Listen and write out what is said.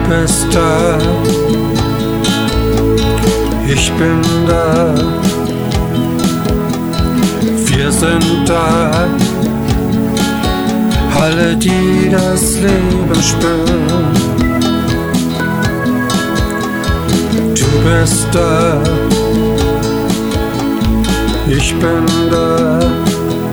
bist da, ich bin da, wir sind da, alle, die das Leben spüren. Du bist da, ich bin da,